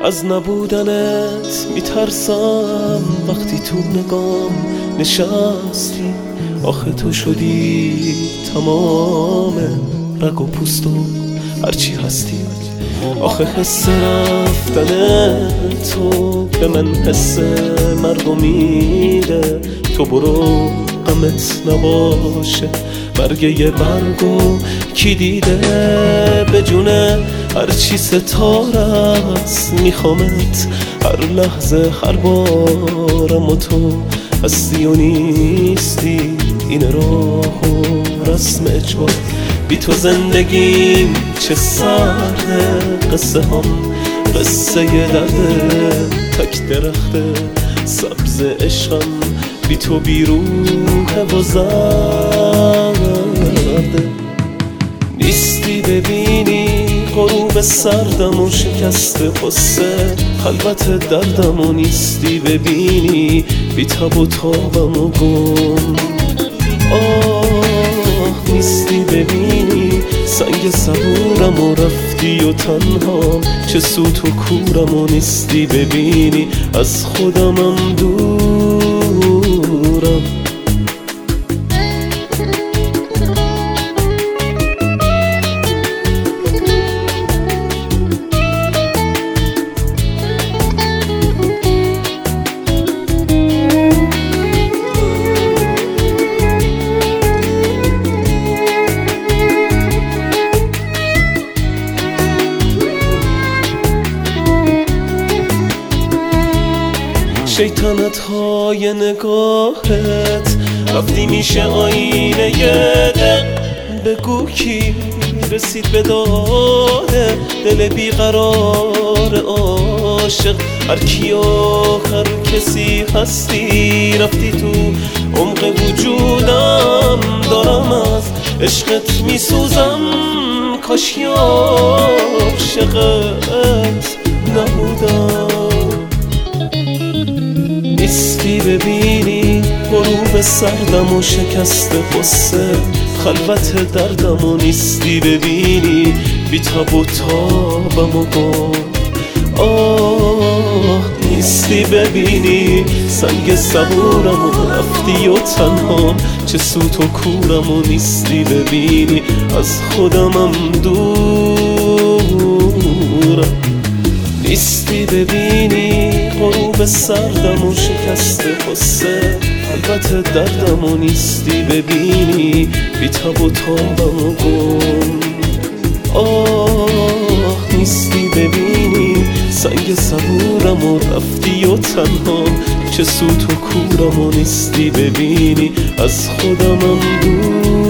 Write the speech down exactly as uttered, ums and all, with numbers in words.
از نبودنت میترسم وقتی تو نگام نشستی. آخه تو شدی تمام رگ و پوست و هرچی هستی. آخه حس رفتن تو به من حس مرگو میده. تو برو غمت نباشه مرگ یه برگو کی دیده. به جونه هرچی ستاره است میخوامت هر لحظه هر بارم و تو هستی و نیستی. این راه و رسم اجبار بی تو زندگیم چه سرده. قصه هم قصه ی درده تک درخت سبز عشقم بی تو بی روحه و زرده. نیستی ببینی غروب سردم و شکست قصه خلوت دردم و نیستی ببینی بی تب و تابم و گم. آه نیستی ببینی سنگ صبورم و رفتی و تنهام چه سوت و کورم و نیستی ببینی از خودمم دورم. شیطنت های نگاهت رفتی میشه آینه دل. بگو کی رسید به داده دل بیقرار عاشق. هر کی و هر کسی هستی رفتی تو عمق وجودم. دارم از عشقت میسوزم کاش عاشقت نبودم. نیستی ببینی غروب سردم و شکست قصه خلوت دردم و نیستی ببینی بی تب و تابم و گم. آه نیستی ببینی سنگ صبورم و رفتی و تنهام چه سوت و کورم و نیستی ببینی از خودمم دورم. نیستی ببینی غروب سردم و شکست قصه خلوت دردم و نیستی ببینی بی تب و تابم و گم. آه نیستی ببینی سنگ صبورم و رفتی و تنهام چه سوت و کورم و نیستی ببینی از خودمم دور.